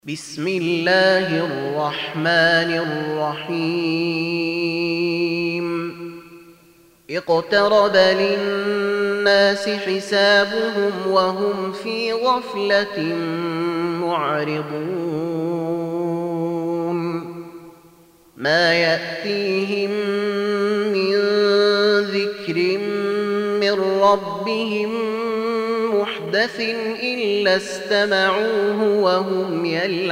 بسم الله الرحمن الرحيم اقترب للناس حسابهم وهم في غفلة معرضون ما يأتيهم من ذكر من ربهم محدث إلا استمعوه وهم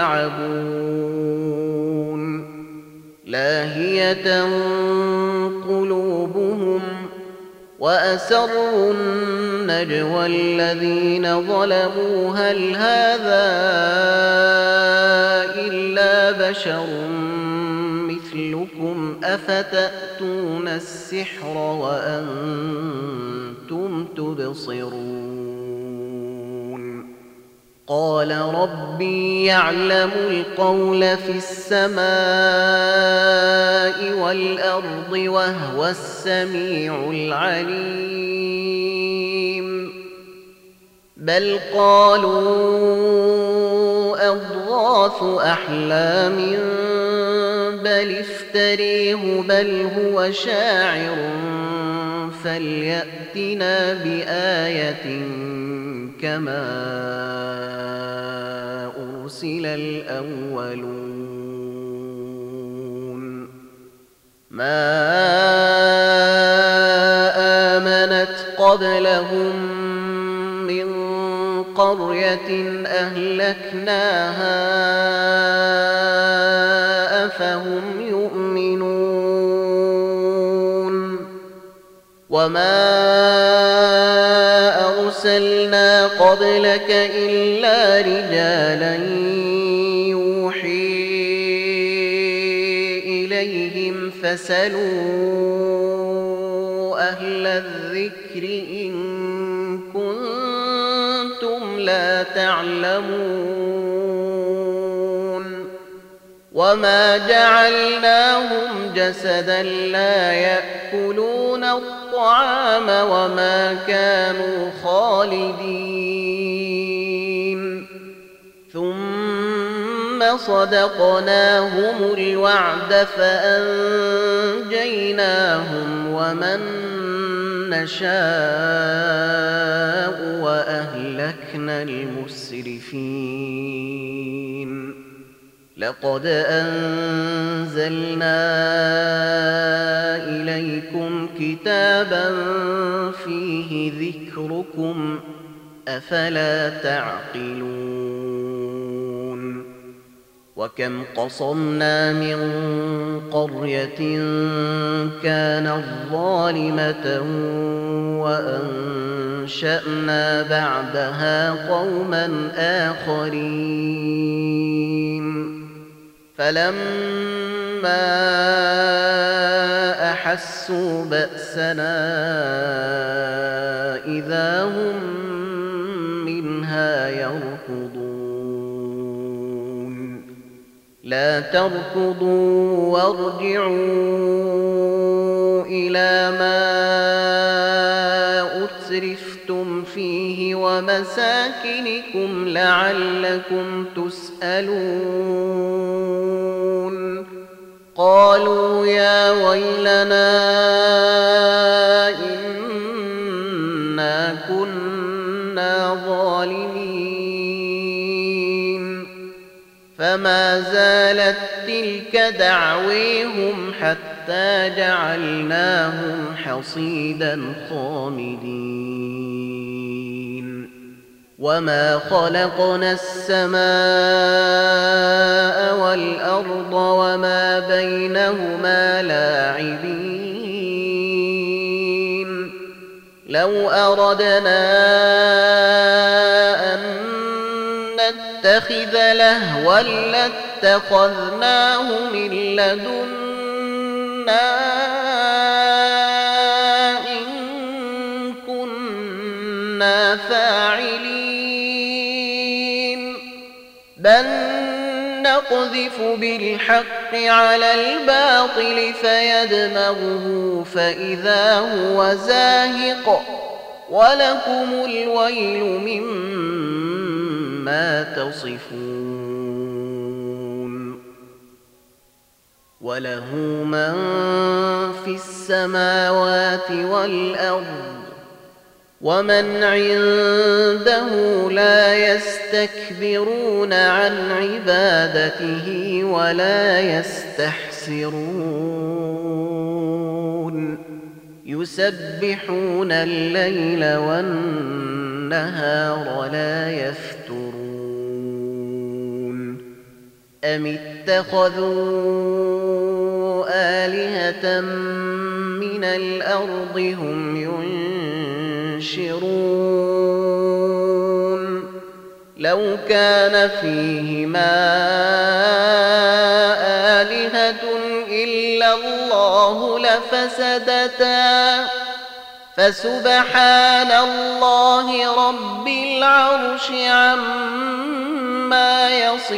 يلعبون لاهية قلوبهم وأسروا النجوى الذين ظلموا هل هذا إلا بشر مثلكم أفتأتون السحر وأنتم تبصرون قال ربي يعلم القول في السماء والأرض وهو السميع العليم بل قالوا أضغاث أحلام بل افتريه بل هو شاعر فليأتنا بآية كما أرسل الأولون ما آمنت قبلهم من قرية أهلكناها أفهم يؤمنون وما أرسلنا قبلك إلا رجالا يوحي إليهم فاسألوا أهل الذكر إن كنتم لا تعلمون وما جعلناهم جسدا لا يأكلون الطعام وما كانوا خالدين ثم صدقناهم الوعد فأنجيناهم ومن نشاء وأهلكنا المسرفين لقد أنزلنا إليكم كتابا فيه ذكركم أفلا تعقلون وكم قصمنا من قرية كانت ظالمة وأنشأنا بعدها قوما آخرين فلما أحسوا بأسنا إذا هم منها يركضون لا تركضوا وارجعوا إلى ما أترفتم فيه ومساكنكم لعلكم تسألون قالوا يا ويلنا إنا كنا ظالمين فما زالت تلك دعويهم حتى جعلناهم حصيدا خامدين وما خلقنا السماء والأرض وما بينهما لاعبين لو أردنا أن نتخذ لهوا لاتخذناه من لدنا إن كنا فاعلين بل نقذف بالحق على الباطل فيدمغه فإذا هو زاهق ولكم الويل مما تصفون وله من في السماوات والأرض ومن عنده لا يستكبرون عن عبادته ولا يستحسرون يسبحون الليل والنهار لا يفترون أم اتخذوا آلهة من الأرض هم ينشرون لو كان فيهما آلهة إلا الله لفسدتا فسبحان الله رب العرش عما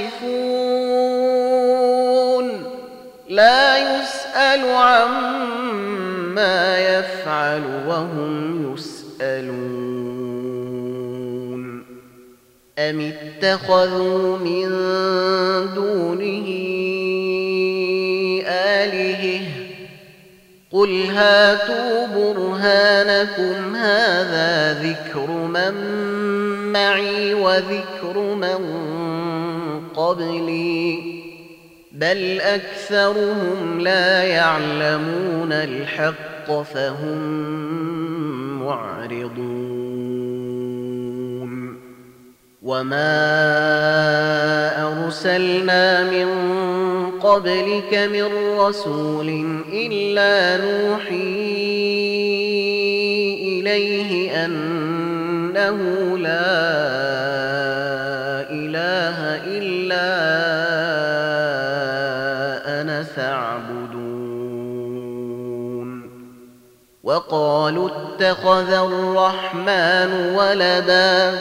يصفون لا يسأل عما يفعل وهم يسألون أم اتخذوا من دونه آلهة قل هاتوا برهانكم هذا ذكر من معي وذكر من قبلي بل أكثرهم لا يعلمون الحق فهم معرضون وما أرسلنا من قبلك من رسول إلا نوحي إليه أنه لا إله إلا أنا فاعبدون وقالوا اتخذ الرحمن ولدا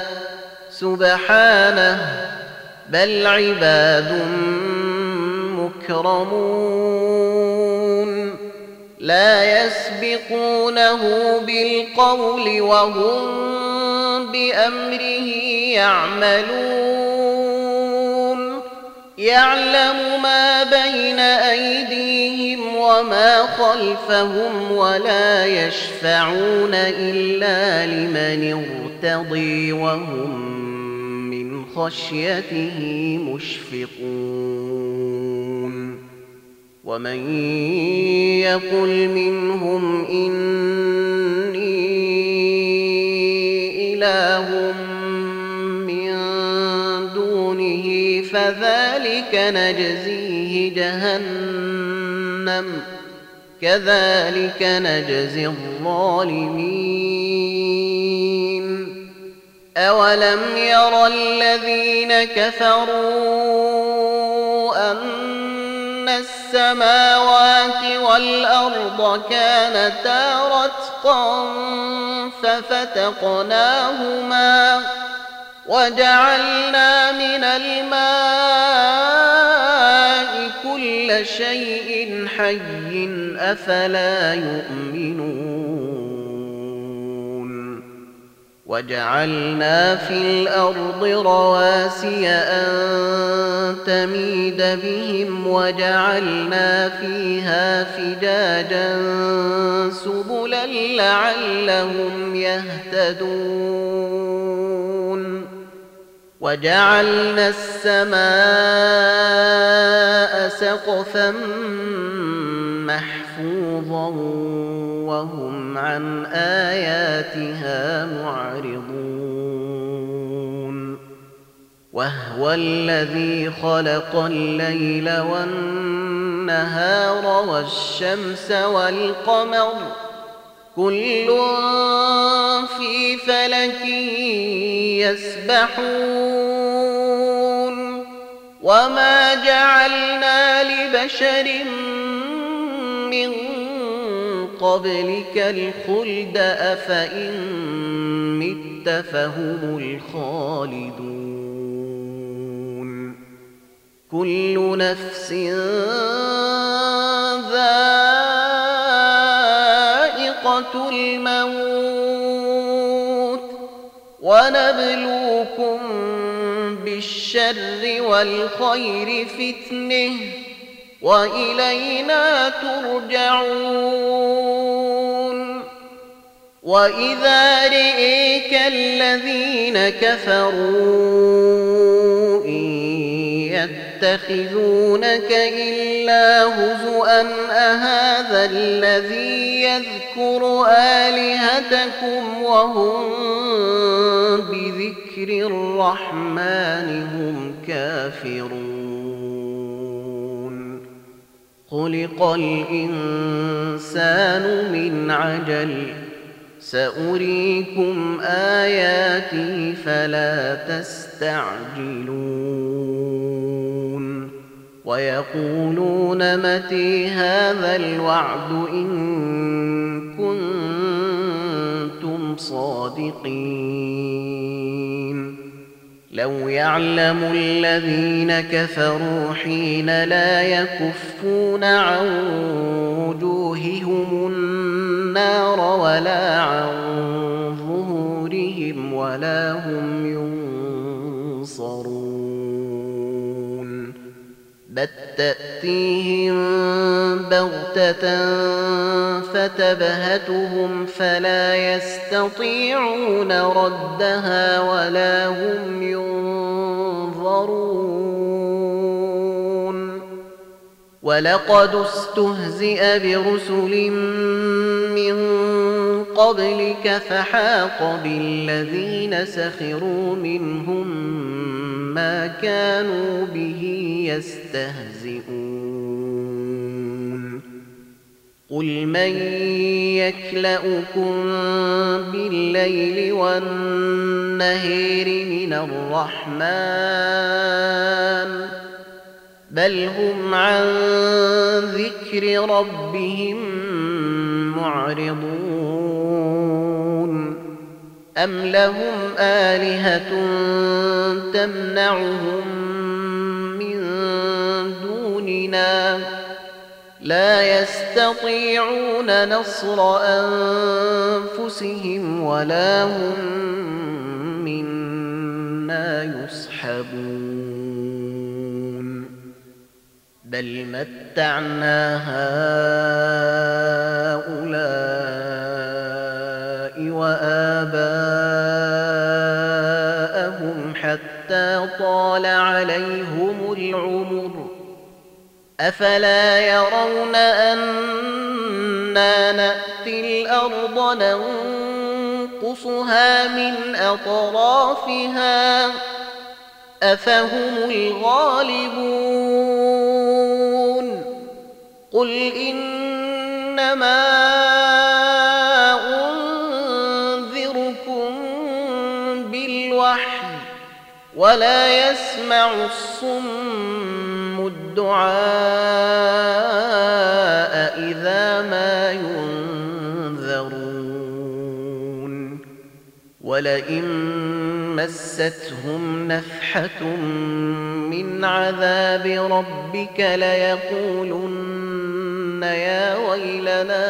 سبحانه بل عباد مكرمون لا يسبقونه بالقول وهم بأمره يعملون يعلم ما بين أيديهم وما خلفهم ولا يشفعون إلا لمن ارتضي وهم من خشيته مشفقون ومن يقل منهم إني إله من دونه فذلك نجزيه جهنم كذلك نجزي الظالمين أولم ير الذين كفروا أن السماوات والأرض كانتا رتقا ففتقناهما وجعلنا من الماء كل شيء حي أفلا يؤمنون وجعلنا في الأرض رواسي أن تميد بهم وجعلنا فيها فجاجا سبلا لعلهم يهتدون وجعلنا السماء سقفا محفوظا وهم عن آياتها معرضون وهو الذي خلق الليل والنهار والشمس والقمر كل في فلك يسبحون وما جعلنا لبشر من قبلك الخلد أفإن مت فهم الخالدون كل نفس ذائقة الموت ونبلوكم بالشر والخير فتنة وإلينا ترجعون. وإذا رئيك الذين كفروا إن يتخذونك إلا هزؤا أهذا الذي يذكر آلهتكم وهم بذكر الرحمن هم كافرون. خلق الإنسان من عجل سأريكم آياتي فلا تستعجلون. ويقولون متى هذا الوعد إن كنتم صادقين. لو يعلم الذين كفروا حين لا يكفون عن وجوههم النار ولا عن ظهورهم ولا هم ينصرون. بل تأتيهم بغتة فتبهتهم فلا يستطيعون ردها ولا هم ينظرون. ولقد استهزئ برسل من قبلك فحاق بالذين سخروا منهم ما كانوا به يستهزئون. قل من يكلؤكم بالليل والنهار من الرحمن بل هم عن ذكر ربهم معرضون. أم لهم آلهة تمنعهم من دوننا لا يستطيعون نصر أنفسهم ولا هم منا يصحبون. بل متعنا هؤلاء وآباءهم حتى طال عليهم العمر أفلا يرون أنا نأتي الأرض ننقصها من أطرافها أفهم الغالبون. قل إنما أنذركم بالوحي ولا يسمع الصم الدعاء إذا ما ينذرون. ولئن مستهم نفحة من عذاب ربك ليقولن يا ويلنا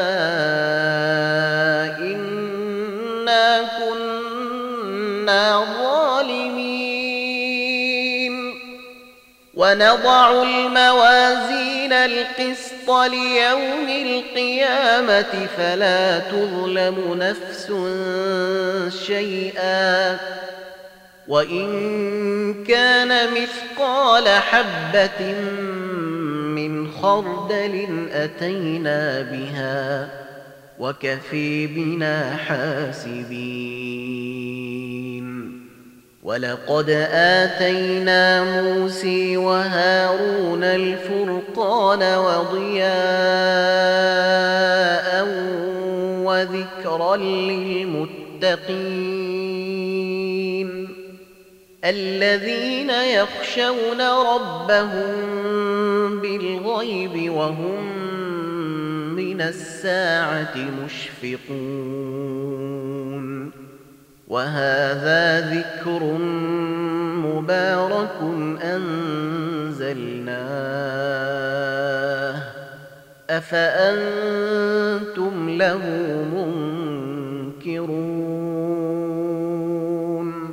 إنا كنا ظالمين. ونضع الموازين القسط ليوم القيامة فلا تظلم نفس شيئا وإن كان مثقال حبة من خردل أتينا بها وكفي بنا حاسبين. ولقد آتينا موسى وهارون الفرقان وضياء وذكرا للمتقين الذين يخشون ربهم بالغيب وهم من الساعة مشفقون. وهذا ذكر مبارك أنزلناه أفأنتم له منكرون.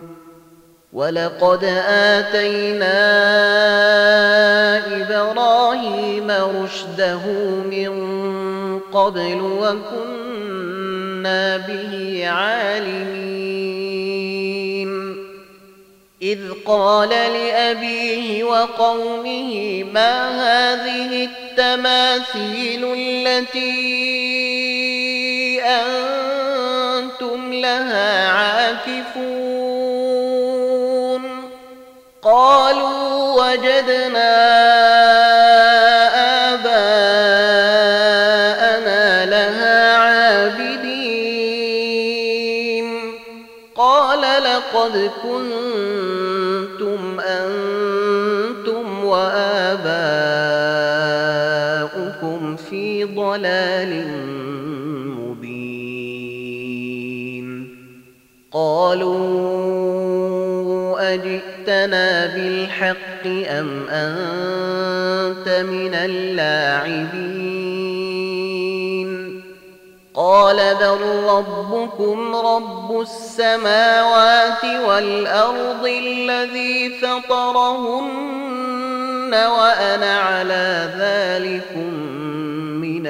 ولقد آتينا إبراهيم رشده من قبل وكنا به عالمين إذ قال لأبيه وقومه ما هذه التماثيل التي أنتم لها عاكفون قالوا وجدنا آباءنا لها عابدين قال لقد كنتم أنتم وآباؤكم في ضلال مبين قالوا أجئتنا بالحق أم أنت من اللاعبين قال بل ربكم رب السماوات والأرض الذي فطرهن وأنا على ذلكم من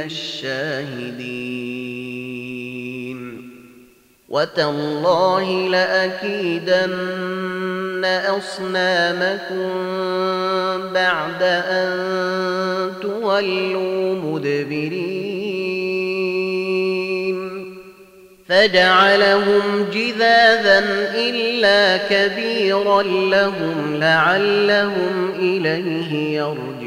الشاهدين وتالله لأكيدن أصنامكم بعد أن تولوا مدبرين فجعلهم جذاذا إلا كبيرا لهم لعلهم إليه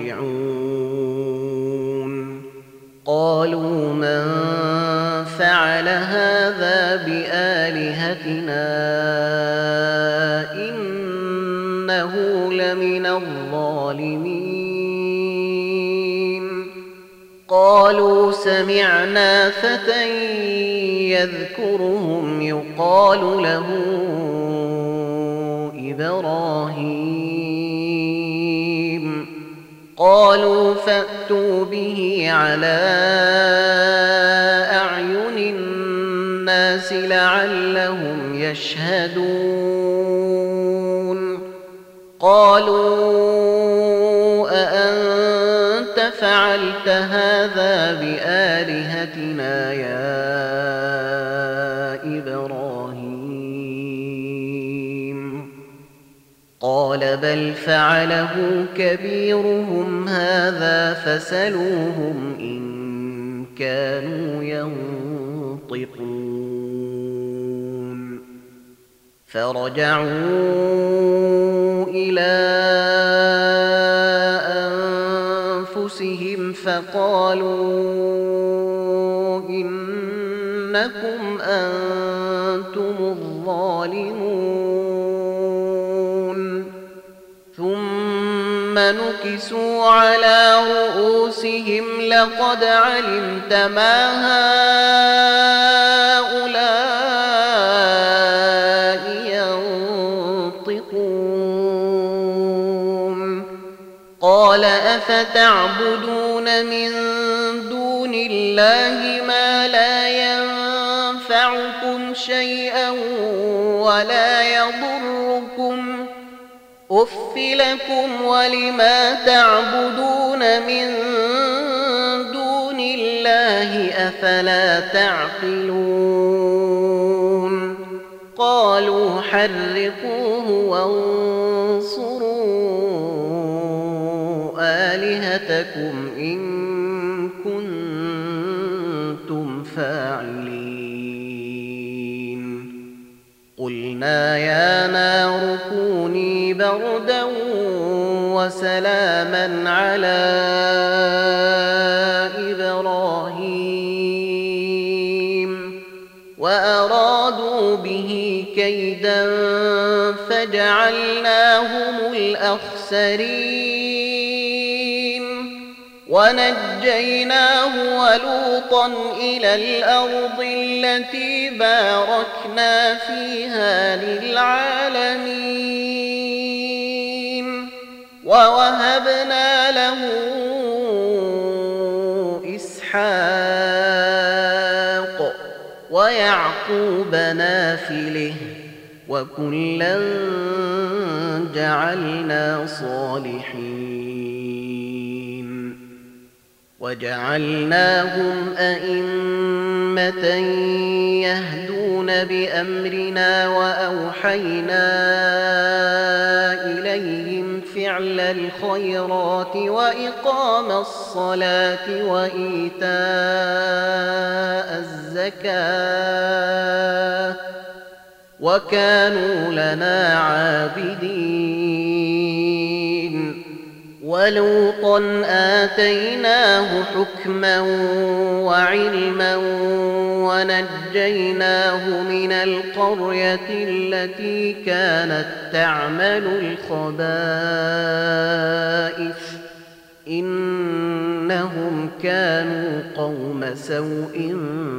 يرجعون قالوا من فعل هذا بآلهتنا إنه لمن الظالمين قالوا سمعنا فتى يذكرهم يقال له إبراهيم قالوا فأتوا به على أعين الناس لعلهم يشهدون قالوا أأنت فعلت هذا بآلهتنا يا إبراهيم قال بل فعله كبيرهم هذا فسلوهم إن كانوا ينطقون فرجعوا إلى أنفسهم فقالوا إنكم أنتم الظالمون ثم نكسوا على رؤوسهم لقد علمت ما هؤلاء ينطقون قال أفتعبدون من دون الله ما لا ينفعكم شيئا ولا يضركم أف لكم ولما تعبدون من دون الله أفلا تعقلون قالوا حرقوه وانصروا آلهتكم إن كنتم فاعلين قلنا يا نار كوني بردا وسلاما على إبراهيم وأرادوا به كيدا فجعلناهم الأخسرين ونجيناه ولوطا إلى الأرض التي باركنا فيها للعالمين ووهبنا له إسحاق ويعقوب نافله وكلا جعلنا صالحين وجعلناهم أئمة يهدون بأمرنا وأوحينا إليهم فعل الخيرات وإقام الصلاة وإيتاء الزكاة وكانوا لنا عابدين. ولوطا آتيناه حكما وعلما ونجيناه من القرية التي كانت تعمل الخبائث إنهم كانوا قوم سوء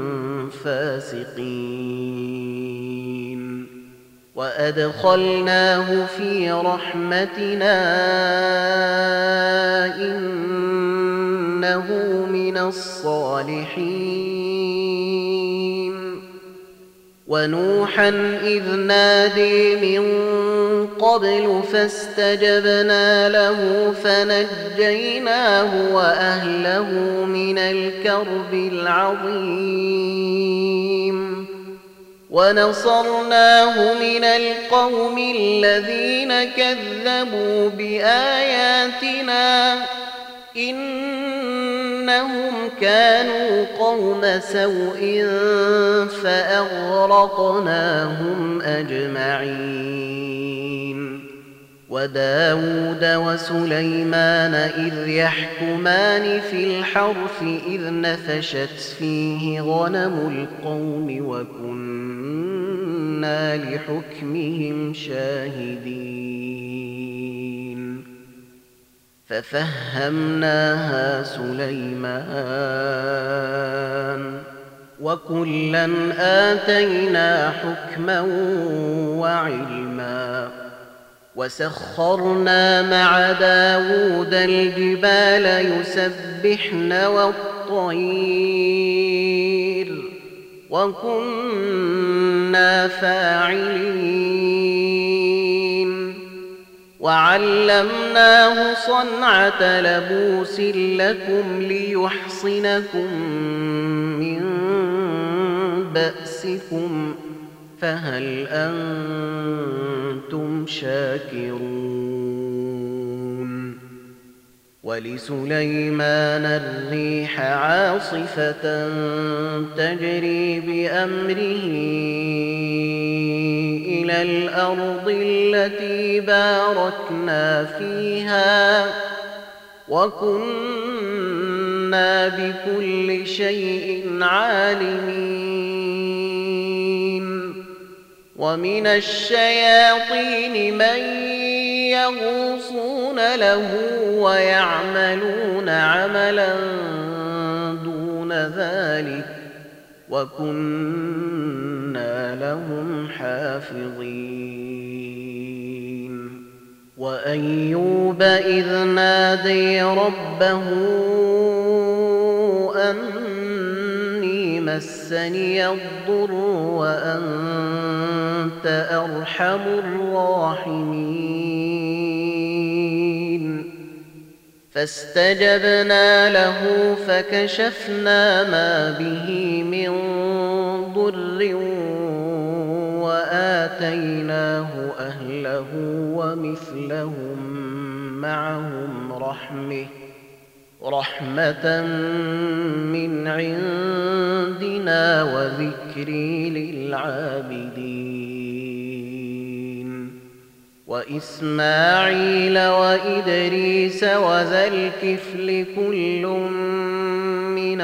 فاسقين. وأدخلناه في رحمتنا إنه من الصالحين. ونوحا إذ نادي من قبل فاستجبنا له فنجيناه وأهله من الكرب العظيم ونصرناه من القوم الذين كذبوا بآياتنا إنهم كانوا قوم سوء فأغرقناهم أجمعين. وداود وسليمان إذ يحكمان في الحرث إذ نفشت فيه غنم القوم وكنا لحكمهم شاهدين. ففهمناها سليمان وكلا آتينا حكما وعلما. وسخرنا مع داود الجبال يسبحن والطير وكنا فاعلين. وعلمناه صنعة لبوس لكم ليحصنكم من بأسكم فهل أنتم شاكرون. ولسليمان الريح عاصفة تجري بأمره إلى الأرض التي باركنا فيها وكنا بكل شيء عالمين. ومن الشياطين من يغوصون له ويعملون عملا دون ذلك وكنا لهم حافظين. وأيوب إذ نادي ربه أني مسني الضر وأنت أرحم الراحمين. فاستجبنا له فكشفنا ما به من ضر وآتيناه أهله ومثلهم معهم رحمة من عندنا وذكر للعابدين. وإسماعيل وإدريس وذا الكفل كل من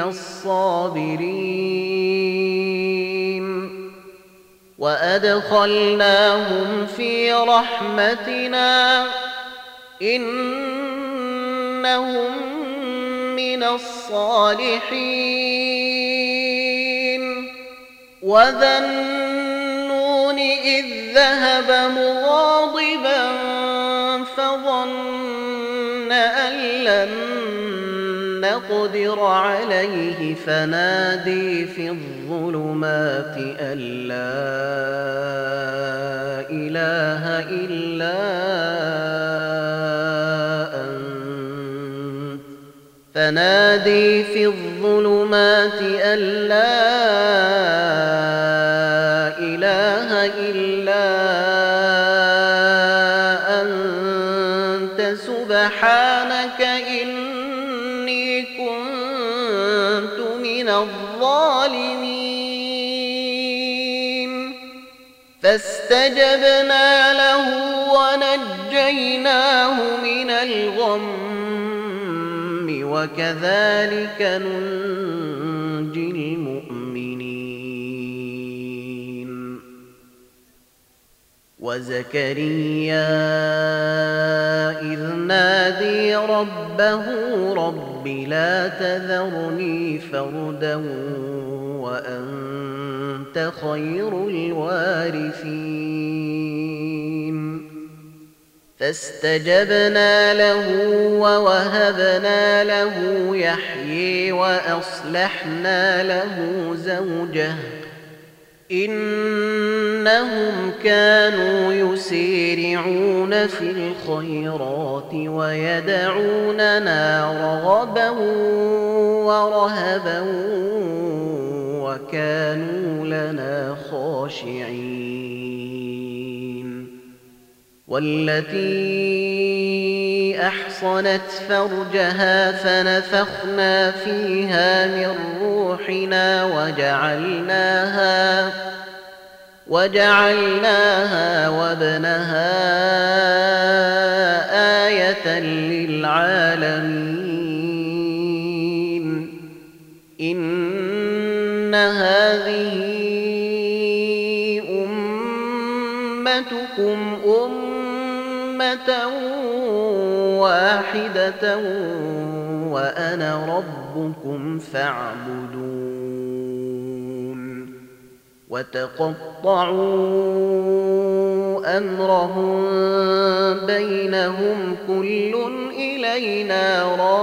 الصابرين وأدخلناهم في رحمتنا إنهم من الصالحين. وذا النون إذ ذهب مغاضبا فظن أن لن نقدر عليه فنادي في الظلمات أن لا إله إلا أنت فنادي في الظلمات أن لا إله إلا أنت سبحانك إني كنت من الظالمين فاستجبنا له ونجيناه من الغم وكذلك ننجي المؤمنين وزكريا إذ نادي ربه رب لا تذرني فردا وأنت خير الوارثين فاستجبنا له ووهبنا له يحيى وأصلحنا له زوجه إنهم كانوا يسارعون في الخيرات ويدعوننا رغبا ورهبا وكانوا لنا خاشعين والتي أحصنت فرجها فنفخنا فيها من روحنا وجعلناها وابنها آية للعالمين إن هذه أمتكم أمة واحدة وأنا ربكم فاعبدون وتقطعوا أمرهم بينهم كل إلينا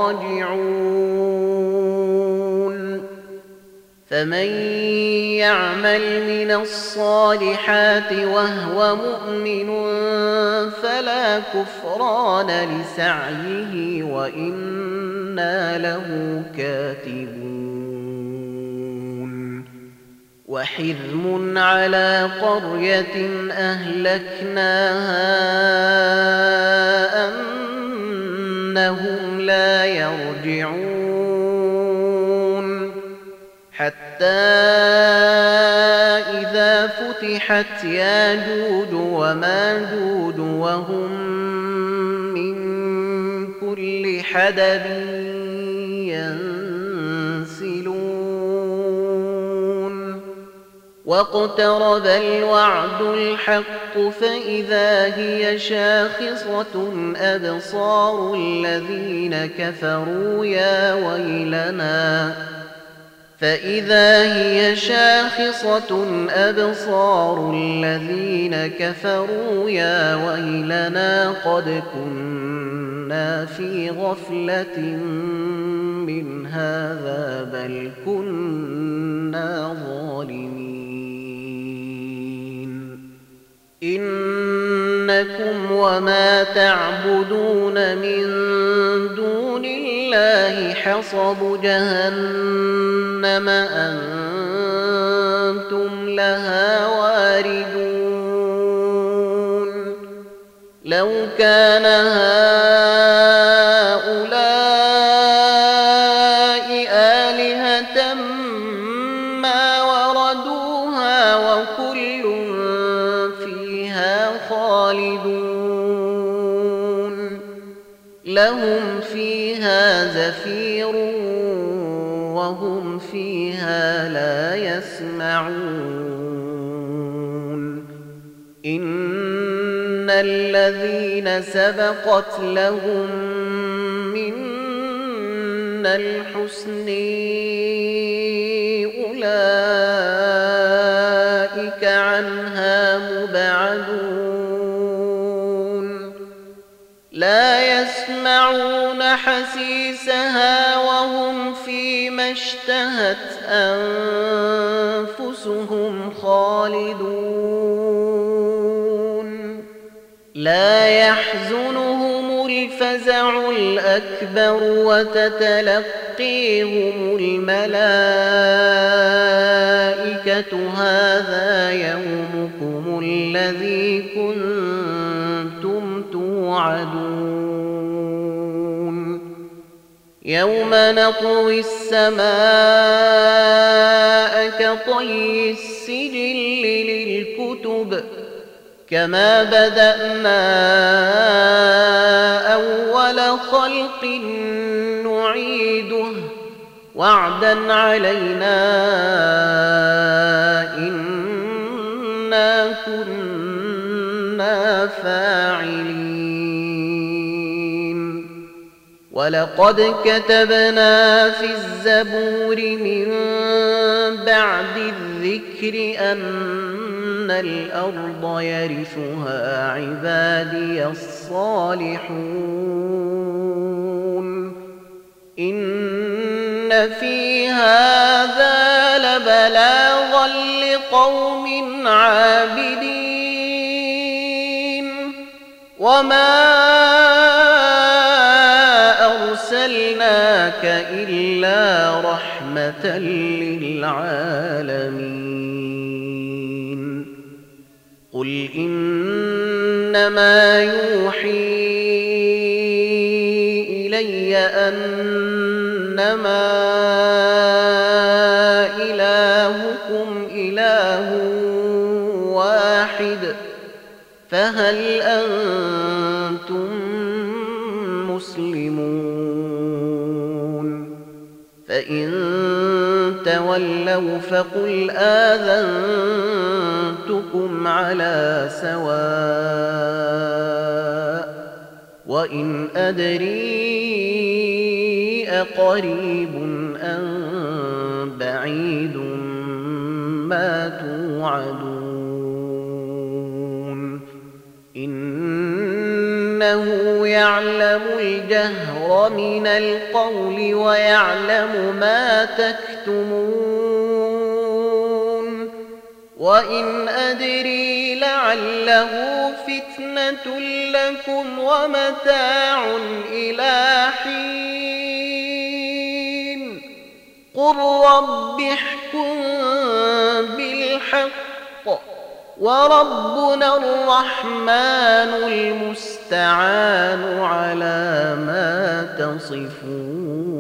راجعون فمن يعمل من الصالحات وهو مؤمن فلا كفران لسعيه وإنا له كاتبون وحرم على قرية أهلكناها أنهم لا يرجعون حتى إذا فتحت ياجوج وماجوج وهم من كل حدب ينسلون واقترب الوعد الحق فإذا هي شاخصة أبصار الذين كفروا يا ويلنا فإذا هي شاخصة أبصار الذين كفروا يا ويلنا قد كنا في غفلة من هذا بل كنا ظالمين إنكم وما تعبدون من دون الله حصب جهنم أنتم لها واردون لو كان هؤلاء آلهة ما وردوها وكل فيها خالدون لهم فيها زفير وهم فيها لا يسمعون إن الذين سبقت لهم منا الحسن أولئك عنها مبعدون لا يسمعون حسيسها وهم فيما اشتهت أنفسهم خالدون لا يحزنهم الفزع الفزع الأكبر وتتلقيهم الملائكة هذا يومكم الذي كنتم توعدون يوم نطوي السماء كطي السجل للكتب كما بدأنا أول خلق نعيده وعدا علينا إنا كنا فاعلين ولقد كتبنا في الزبور من بعد الذكر أن الأرض يرثها عبادي الصالحون إن في هذا لبلاغا لقوم عابدين وما أرسلناك إلا رحمة للعالمين قل إنما يوحي إلي أنما إلهكم إله واحد فهل أنتم مسلمون فإن تولوا فقل آذنتكم على سواء وإن أدري أقريب أم بعيد ما توعدون إنه يعلم الجهر من القول ويعلم ما تكتمون وإن أدري لعله فتنة لكم ومتاع إلى حين قل رب احكم بالحق وربنا الرحمن المستعان على ما تصفون.